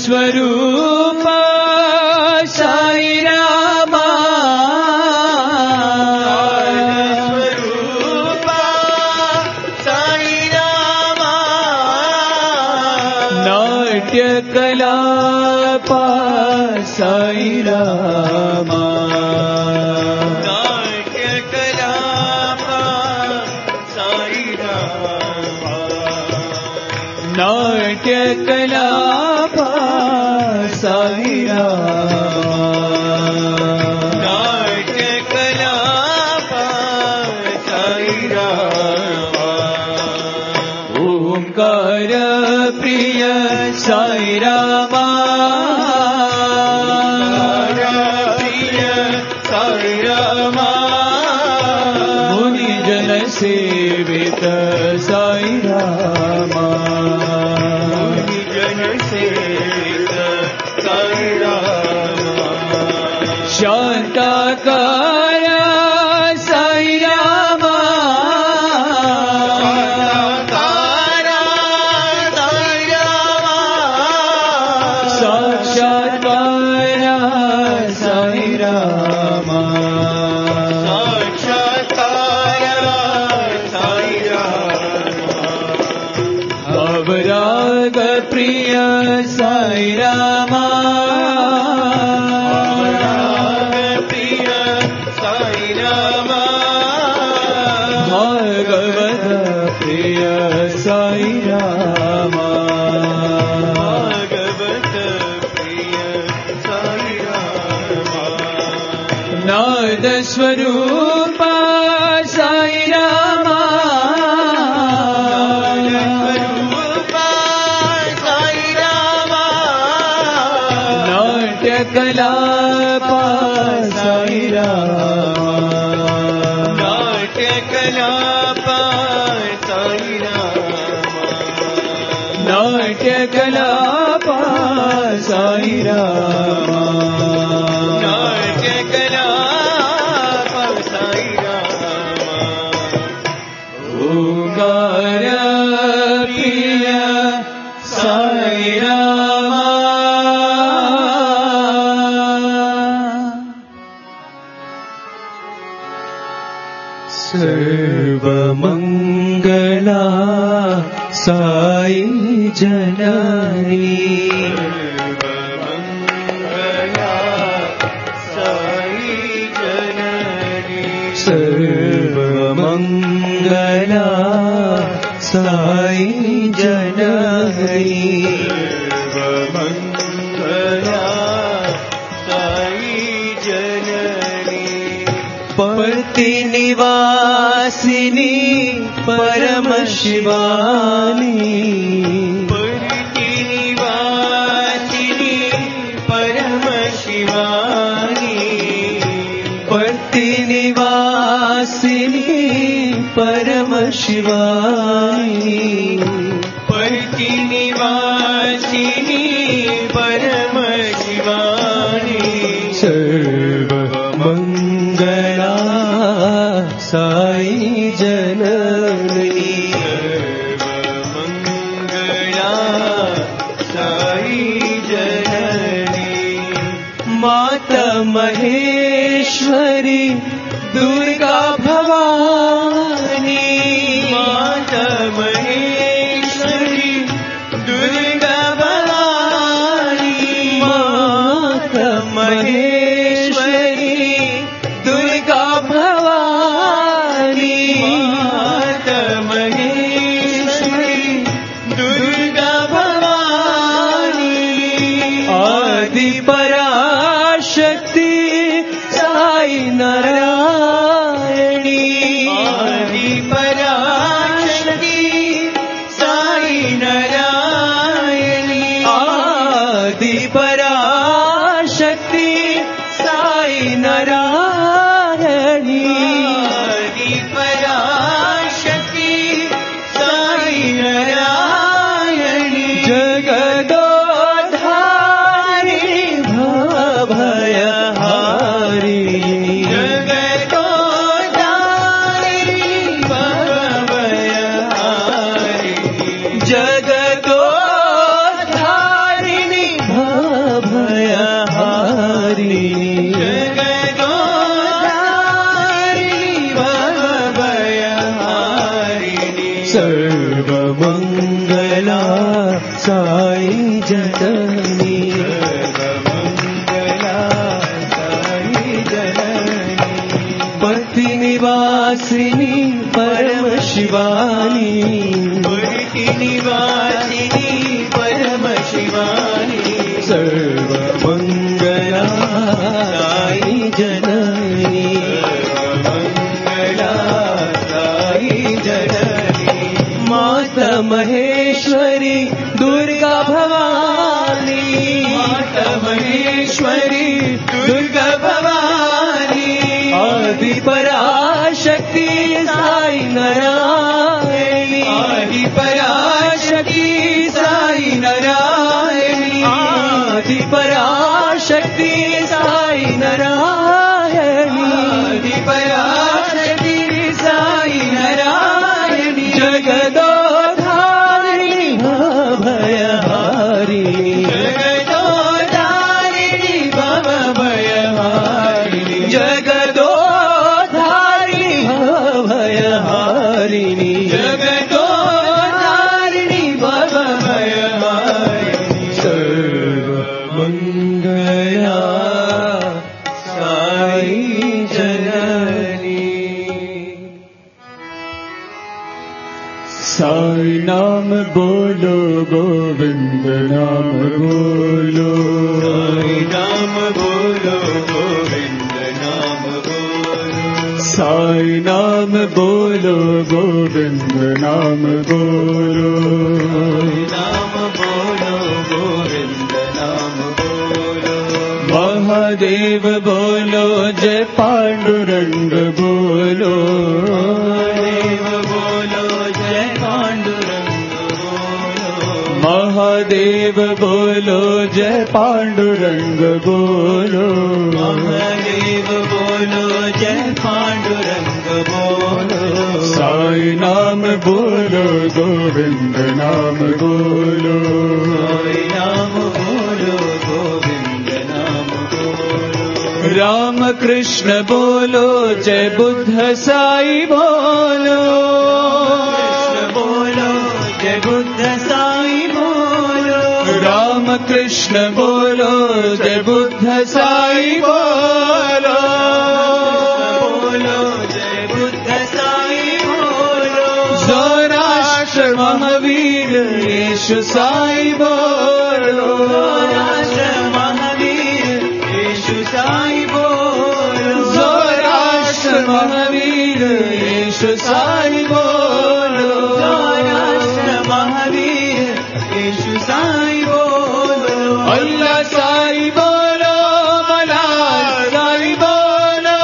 स्वरूप साई रामा स्वरूप साई रामा नाट्य कलापा साई रामा नाट्य कलापा साई रामा नाट्य कलापा साई रामा नाट्य कलापा साई रामा ओंकार प्रिय साई रामा प्रिय साई रामा मुनि जन सेवित साई रामा जन सेवित साई रामा शांताकार साई रामा साकारा साई रामा साक्षात्कार साई रामा साक्षात्कार साई रामा अवराग प्रिय साई रामा प्रिय साई रामा भागवत प्रिय साई रामा भागवत प्रिय साई रामा नाद स्वरूप साई रामा स्वरूप साई रामा नाट्य कलापा साई रामा नाट्य कलापा साई रामा नाट्य कलापा साई रामा नाट्य कलापा साई रामा ओंकार प्रिय साई रामा सर्वमंगला साई जननी सर्वमंगला साई जननी सर्वमंगला साई जननी सर्वमंगला साई जननी पति निवासिनी परम शिवानी परिनिवासिनी परम शिवानी पति निवासिनी परम शिवानी परिनिवासिनी परम शिवानी सर्वमंगला साई जननी सर्वमंगला साई जननी माता महेश्वरी दुर्गा भवानी माता महेश्वरी दुर्गा भवानी माता महेश्वरी दुर्गा भवानी माता महेश्वरी दुर्गा भवानी आदि पराशक्ति साई नारायणी आदि पराशक्ति साई नारायणी आदि पराशक्ति साई नारायणी आदि पराशक्ति साई नारायणी जगदोद्धारिणी भवभयहारिणी जगदोद्धारिणी साई जननी सर्वमंगला साई जननी पति निवासिनी परम शिवानी पुरी निवासिनी परम शिवानी सर्वमंगला साई जननी सर्वमंगला साई जननी माता महेश्वरी दुर्गा भवानी माता महेश्वरी दुर्गा भवानी आदि पराशक्ति साई नारायणी आदि पराशक्ति साई नारायणी आदि पराशक्ति साई नारायणी आदि पराशक्ति साई नारायणी जगदोधारिणी भयहारिणी जगदोधारिणी भव भयहारिणी जगदोधारिणी भयहारिणी जगदोधारिणी भव भयहारिणी सर्वमंगला साई जननी साई नाम बोलो गोविंद नाम बोलो साई नाम बोलो गोविंद नाम बोलो साई नाम बोलो गोविंद नाम बोलो नाम बोलो गोविंद नाम बोलो महादेव बोलो जय पांडुरंग बोलो देव बोलो जय पांडुरंग बोलो महादेव बोलो जय पांडुरंग बोलो महादेव बोलो जय पांडुरंग बोलो साई नाम बोलो गोविंद नाम बोलो साई नाम बोलो गोविंद नाम बोलो राम कृष्ण बोलो जय बुद्ध साई बोलो कृष्ण बोलो जय बुद्ध साई बोलो राम कृष्ण बोलो जय बुद्ध साई बोलो बोलो जय बुद्ध साई बोलो सौराष्ट्र महावीर यीशु साई बोलो राष्ट्र महावीर यीशु साई बोलो सौराष्ट्र महावीर यीशु साई बोलो राष्ट्र महावीर यीशु साई बोलो अल्लाह साई बोलो मला साई बोलो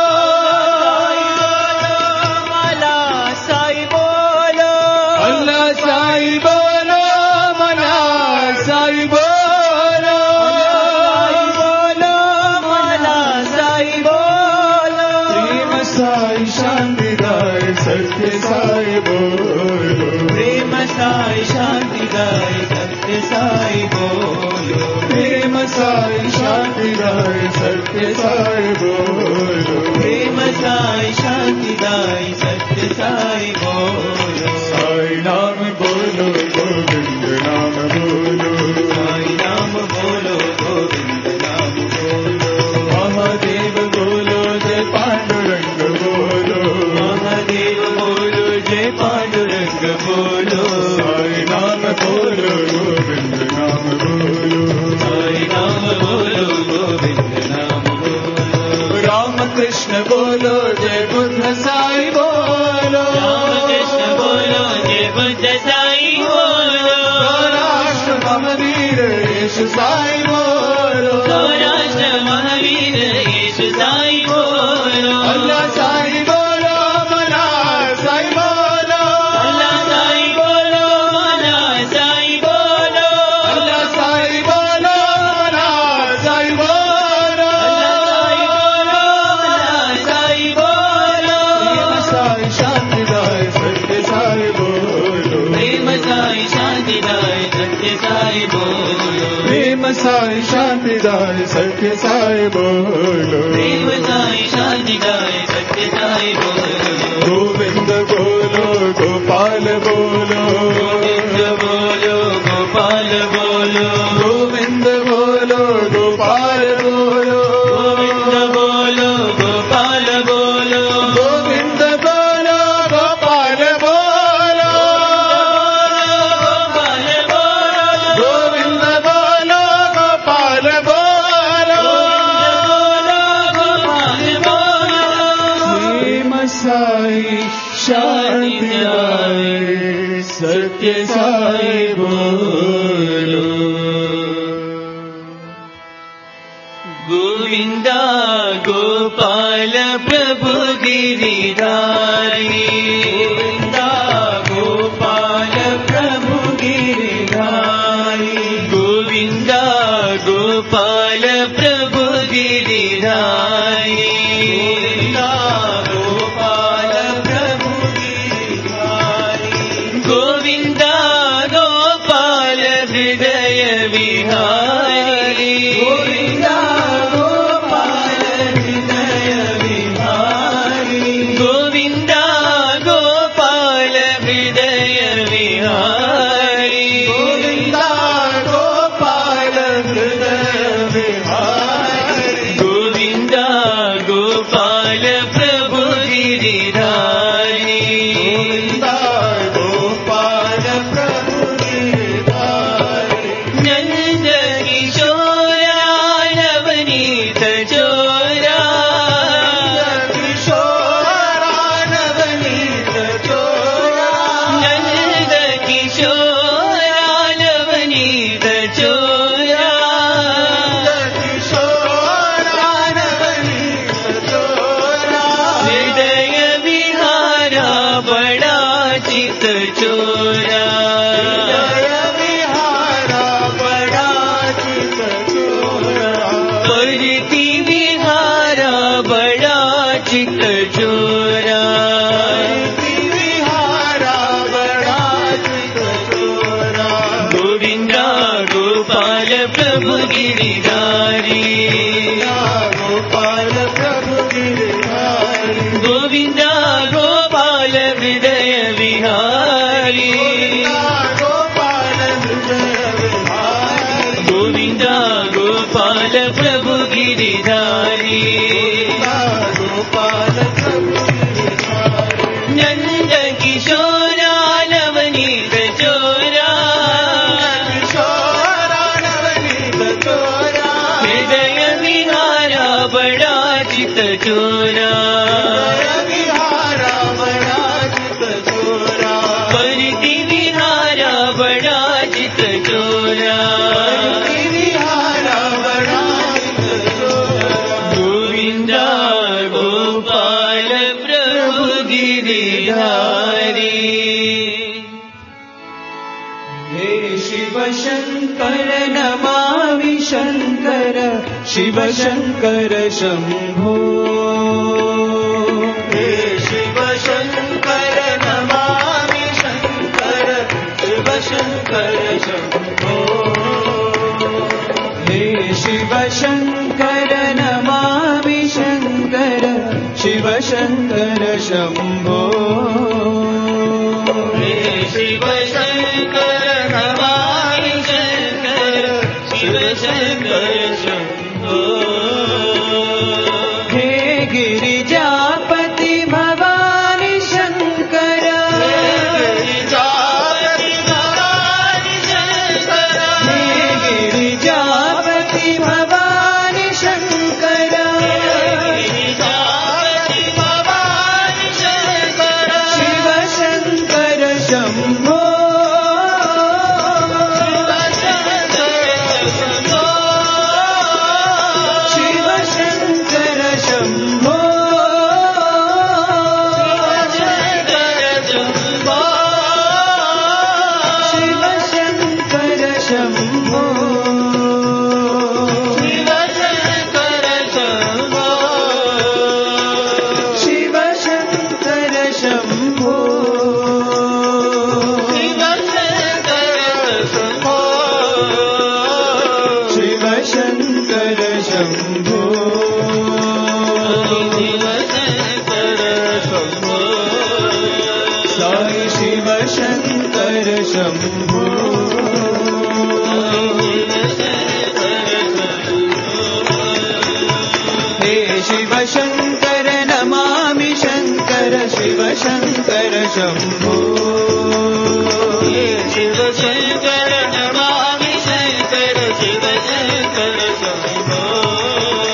मला साई बोलो अल्लाह साई बोलो मला साई बोलो बोलो मला साई बोलो प्रेम साई शांतिदाय सत्य साई बोलो प्रेम साई शांतिदाय सत्य साई बोलो प्रेम साई शांतिदाय सत्य साई बोलो प्रेम साई शांतिदाय सत्य साई बोलो साई नाम बोलो गोविंद नाम बोलो साई नाम बोलो गोविंद नाम बोलो महादेव बोलो जय पांडुरंग बोलो महादेव बोलो जय पांडुरंग बोलो साई नाम बोलो गोविंद नाम बोलो साई नाम बोलो गोविंद नाम बोलो राम कृष्ण बोलो जय बुद्ध साई बोलो कृष्ण बोलो जय बुद्ध साई बोलो राष्ट्र महावीर यीशु साई बोलो राष्ट्र महावीर यीशु साई बोलो अल्लाह साई बोलो मला साई बोलो अल्लाह साई बोलो मला साई बोलो अल्लाह साई बोलो मला साई बोलो साई बोलो प्रेम साई शांतिदाय सत्य साई बोलो प्रेम साई शांतिदाय सत्य साई बोलो प्रेम साई शांतिदाय सत्य साई बोलो प्रेम साई शांतिदाय सत्य साई बोलो गोविंद बोलो गोपाल बोलो गोविंद बोलो गोपाल शांति लाए सत्य साई बोलो। गोविंदा गोपाल प्रभु गिरिधारी, गोविंदा गोपाल प्रभु गिरिधारी, गोविंदा गोपाल प्रभु गिरिधारी, गोविंदा गोपाल प्रभु गिरिधारी, गोविंदा गोपाल हृदय विहारी, गोविंदा गोपाल हृदय विहारी, गोविंदा गोपाल हृदय विहारी, गोविंदा गोपाल हृदय विहारी, गोविंदा गोपाल प्रभु गिरिधारी, गोविंदा गोपाल प्रभु गिरिधारी, नंद किशोरा नवनीत चोरा, किशोरा नवनीत चोरा, नंद किशोरा नवनीत चोरा, किशोरा नवनीत चोरा, हृदय विहारा बड़ा चित चोरा, हृदय विहारा बड़ा चित चोरा, परिति विहारा बड़ा चित चोरा, विहारा बड़ा चित चोरा, गोविंदा गोपाल प्रभु गिरिधारी, गोपाल प्रभु गिरिधारी, गोविंदा गोपाल हृदय विहारी, गोपाल हृदय विहारी, गोविंदा गोपाल प्रभु गिरिधारी, गोपाल प्रभु गिरिधारी, नंद किशोरा नवनीत चोरा, किशोरा नवनीत चोरा, हृदय विहारा बड़ा चित चोरा, विहारा बड़ा चित चोरा, परिति विहारा बड़ा चित चोरा, विहारा बड़ा चित चोरा, गोविंदा गोपाल प्रभु गिरिधारी, हे शिव शंकर नमामि शंकर, शिव शंकर शंभो, हे शिव शंकर नमामि शंकर, शिव शंकर शंभो, हे शिव शंकर नमामि शंकर, शिव शंकर शंभो, हे शिव शंकर नमामि शंकर, शिव शंकर शंभो, हे गिरिजापति भवानी शंकर, गिरिजापति भवानी शंकर, हे गिरिजापति भवानी शंकर, गिरिजापति भवानी शंकर, शिव शंकर शंभो, शिव शंकर शंभो, शिव शंकर शंभो, शिव शंकर शंभो, शिव शंकर शंभो, शिव शंकर शंभो, साई शिव शंकर शंभो, हे शिव शंकर नमामि शंकर, शिव शंकर शंभो, हे शिव शंकर नमामि शंकर, शिव शंकर शंभो,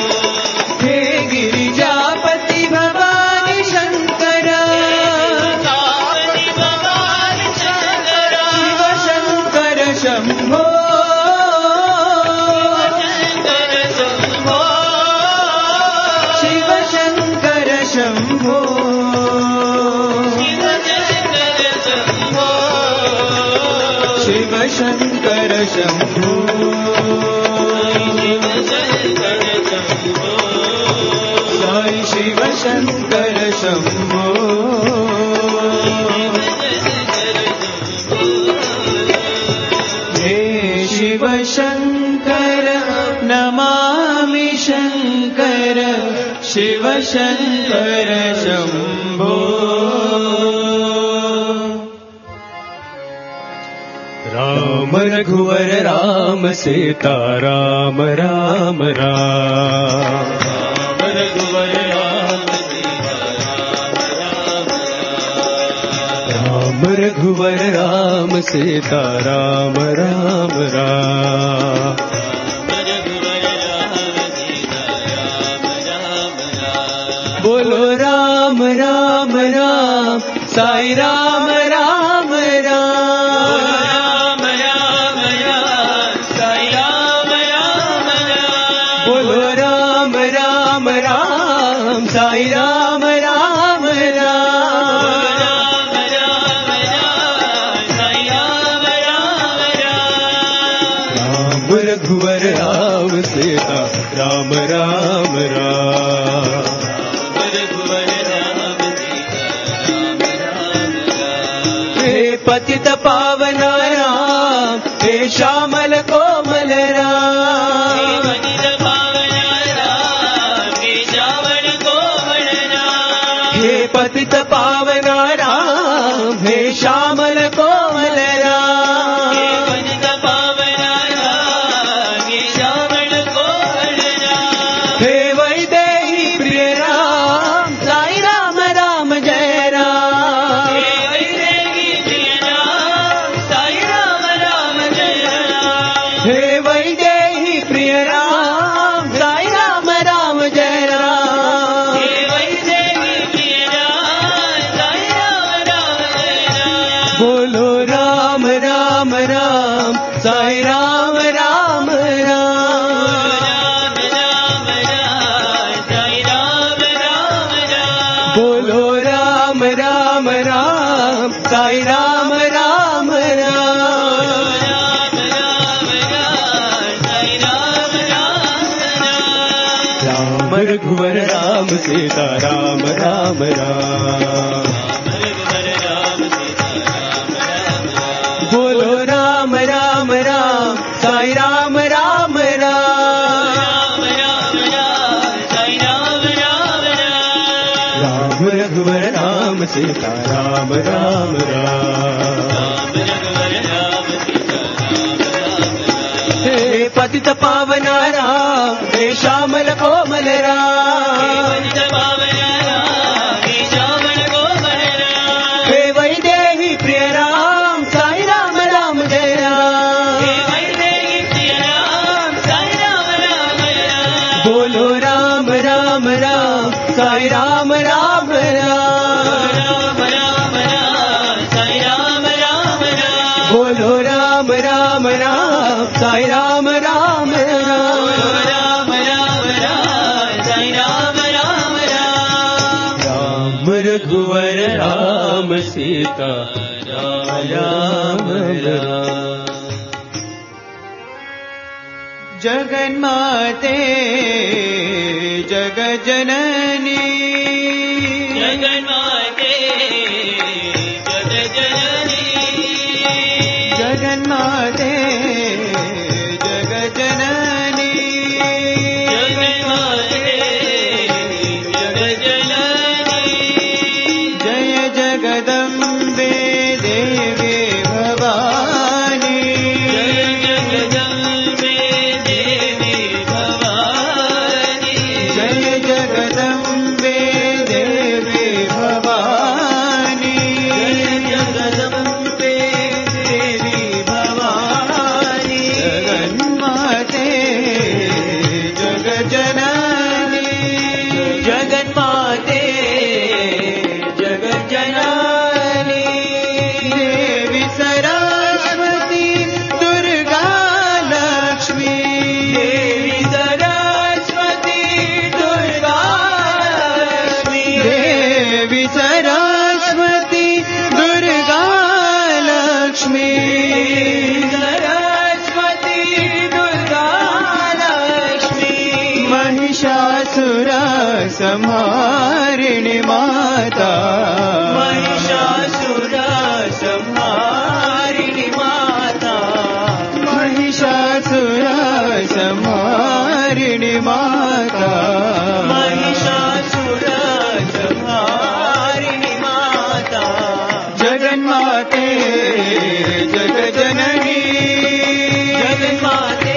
हे गिरिजापति भवानी शंकर, शम्भो शिव शङ्कर शम्भो साई शिव शङ्कर शम्भो हे शिव शङ्कर नमामि शङ्कर शिव शङ्कर शम्भो राम रघुवर राम सीता राम राम राम रघुवर राम सीता राम रघुवर राम सीता राम राम राम बोलो राम राम राम साई राम राम राम बोलो राम राम राम साई राम राम राम रघुवर राम सीता राम राम राम हे पतित पावन राम हे श्यामल कोमल राम हे पतित पावन राम हे श्यामल कोमल राम हे वैदेही प्रिय राम साई राम राम जय राम हे वैदेही प्रिय राम साई राम राम जय राम बोलो राम राम राम साई राम राम राम बोलो राम राम राम साई राम राम राम रघुवर राम सीता राम राम राम बोलो राम राम राम साई राम राम राम राम रघुवर राम सीता राम राम राम हे पतित पावन राम हे श्यामल कोमल राम हे वैदेही प्रिय राम साई राम राम जय राम बोलो राम राम राम साई राम राम राम बोलो राम राम राम साई राम राम राम रघुवर राम सीता राम राम जगन्माते जगज्जननी जगन्माते जगज्जननी जय जगदम्बे देवी भवानी जय जगदम्बे संहारिणी माता महिषासुर संहारिणी माता महिषासुर संहारिणी माता महिषासुर संहारिणी माता जगन्माते जगजननी जगन्माते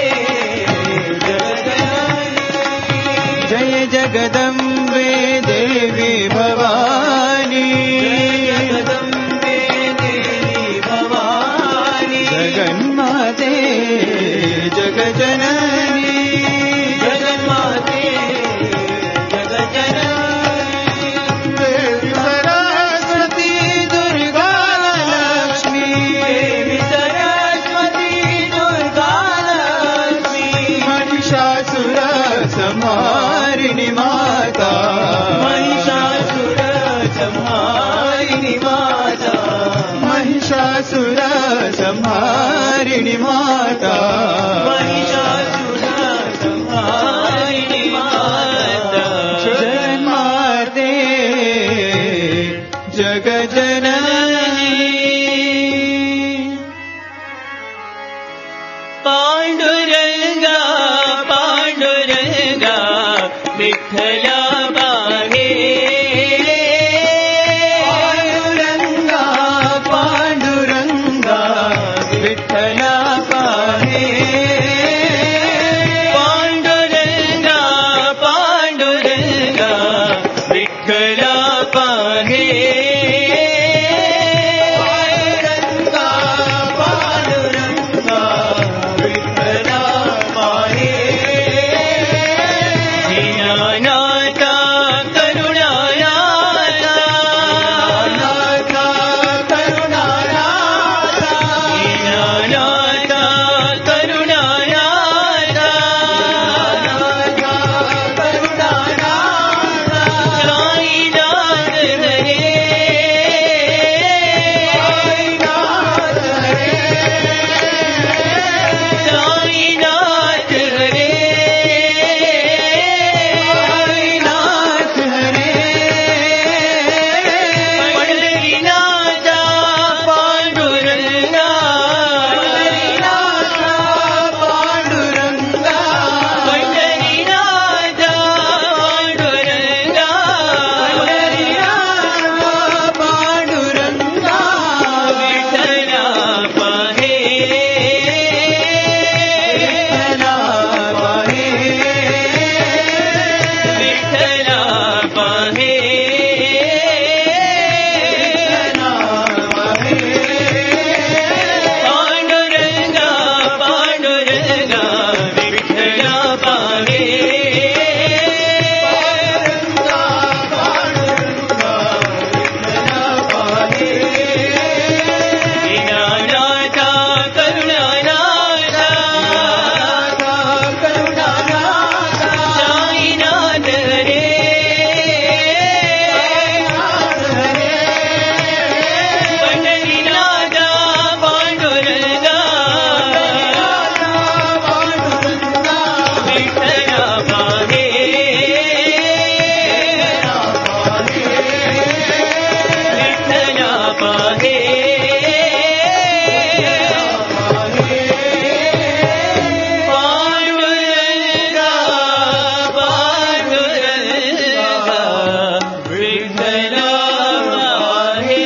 जय जगदम्बे देवी भवानी जगदम्बे देवी भवानी जगन्माते जगजननी जगन्माते जगज्जननी देवी सरस्वती दुर्गा लक्ष्मी देवी सरस्वती दुर्गा लक्ष्मी महिषासुर संहारिणी माता महिषासुर संहारिणी माता महिषासुर संहारिणी माता महिषासुर संहारिणी माता जगन्माते जगजननी पांडुरंगा पांडुरंगा विठ्ठला बाहे पांडुरंगा पांडुरंगा विठ्ठला पाहे पांडुरंगा पांडुरंगा विठ्ठला बाहे पांडुरंगा पांडुरंगा विठ्ठला पाहे दीनानाथा करुणानाथा नाथा करुणानाथा दीनानाथा करुणानाथा नाथा करुणानाथा साईनाथ हरे साईनाथ हरे साईनाथ हरे साईनाथ हरे पंढरीनाथा पांडुरंगा नाथा पांडुरंगा पंढरीनाथा पांडुरंगा पांडुरंगा विठ्ठला पाहे विठ्ठला पाहे विठ्ठला पाहे पांडुरंगा पांडुरंगा विठ्ठला पाहे दीनानाथा करुणानाथा साईनाथ हरे पंढरीनाथा पांडुरंगा विठ्ठला पाहे विठ्ठला पाहे पांडुरंगा पांडुरंगा विठ्ठला पाहे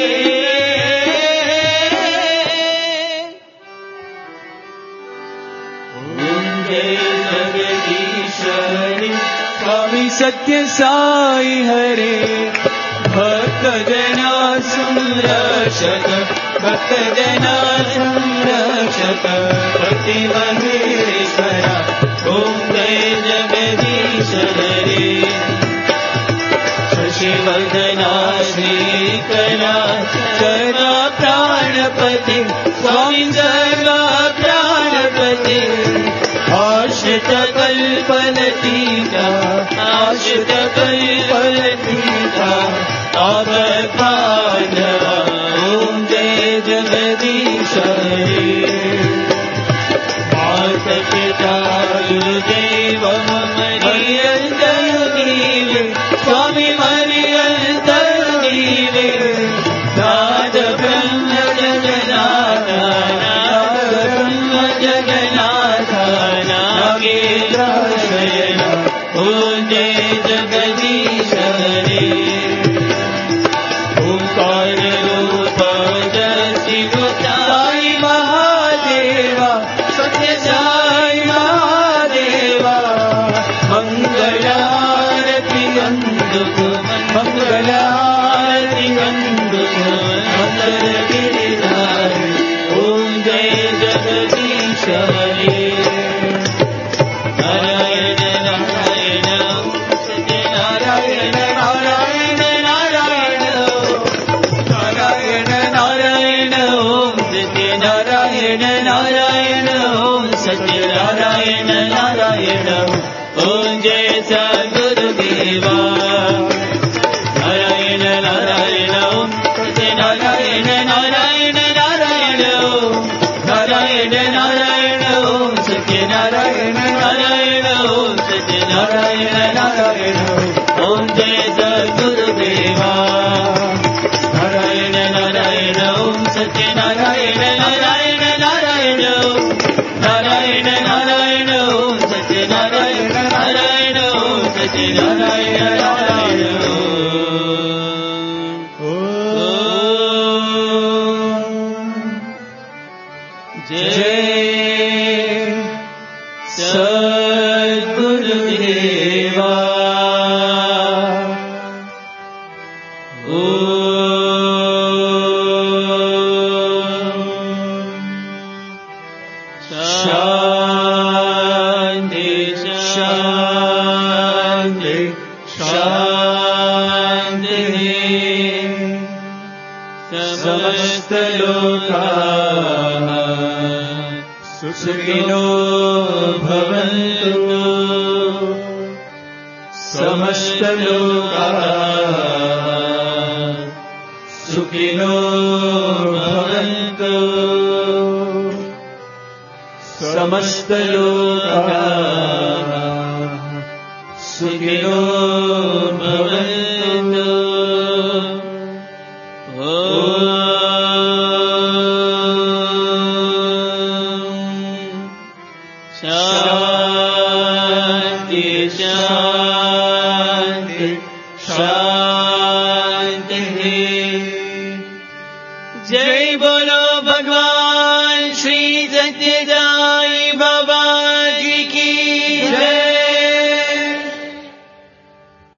जय जगदीश्वरी स्वामी सत्य साई हरे भक्त जना संरक्षक भक्त जना संरक्षक भक्ति महेश्वरा ओम जय जगदीश हरे शशिवर्धना श्रीकरा सर्वा प्राणपति स्वामी सर्वा प्राणपति आश्रित कल्पलतीता आश्रित कल्पलतीता अवधानवा ओम जय जगदीश हरे माता पिता गुरुदेव मम निरंजन जगन्नाथ नागेन्द्र शयन पूजे जगदीश हरे ओंकार रूप शिव साई महादेवा सत्य साई महादेवा मंगलारती अंधुको मंगलारती अंधुको मंगल गिरिधारी ओम जय जगदीश हरे नारायण नारायण सत्य नारायण नारायण नारायण नारायण नारायण ओम सत्य नारायण नारायण ओम सत्य नारायण नारायण ओम जय सद्गुरुदेवा नारायण नारायण ओम सत्य नारायण नारायण नारायण ओम नारायण नारायण ओम सत्य नारायण नारायण ओम सत्य नारायण नारायण ओम जय सद्गुरुदेवा नारायण नारायण ओम सत्य नारायण नारायण नारायण नारायण नारायण ओम सत्य नारायण नारायण ओम सत्य नारायण नारायण जय सद्गुरुदेवा शांति शांति शांति समस्त लोकाः सुखिनो भवन्तु समस्त लोकाः सुखिनो भवन्तु समस्त लोकाः सुखिनो भवन्तु शांति